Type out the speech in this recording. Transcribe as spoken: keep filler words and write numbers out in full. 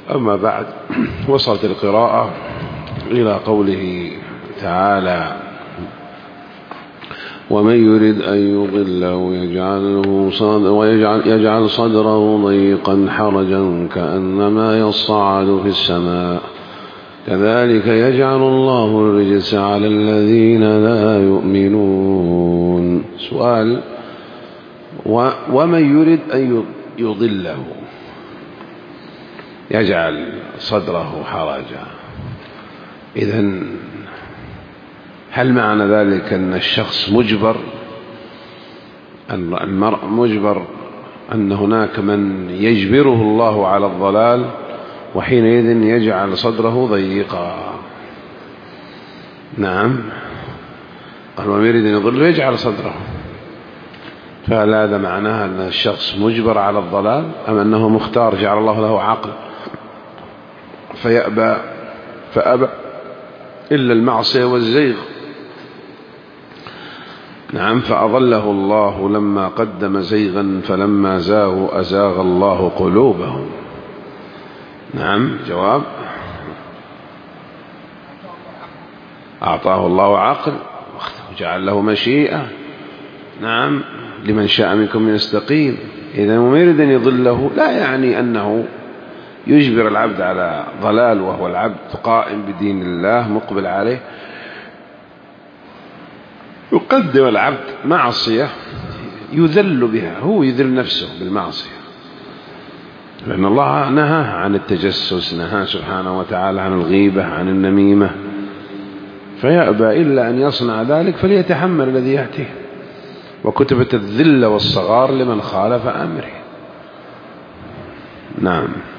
أما بعد، وصلت القراءة إلى قوله تعالى: ومن يرد أن يضله يجعله صدر ويجعل يجعل صدره ضيقا حرجا كأنما يصعد في السماء كذلك يجعل الله الرجس على الذين لا يؤمنون. سؤال: ومن يرد أن يضله يجعل صدره حرجا، إذن هل معنى ذلك أن الشخص مجبر، أن المرء مجبر، أن هناك من يجبره الله على الضلال وحينئذ يجعل صدره ضيقا؟ نعم، قال ومن يريد أن يضل يجعل صدره، فهل هذا معناه أن الشخص مجبر على الضلال، أم أنه مختار جعل الله له عقل فيأبى فأبى إلا المعصية والزيغ؟ نعم، فأضله الله لما قدم زيغا فلما زاغوا أزاغ الله قلوبهم. نعم، جواب: أعطاه الله عقل وجعل له مشيئة. نعم، لمن شاء منكم أن يستقيم. إذا ومن يريد أن يضله لا يعني أنه يجبر العبد على ضلال وهو العبد قائم بدين الله مقبل عليه، يقدم العبد معصية يذل بها، هو يذل نفسه بالمعصية، لأن الله نهى عن التجسس، نهى سبحانه وتعالى عن الغيبة، عن النميمة، فيأبى إلا أن يصنع ذلك فليتحمل الذي يأتيه، وكتبت الذل والصغار لمن خالف أمره. نعم.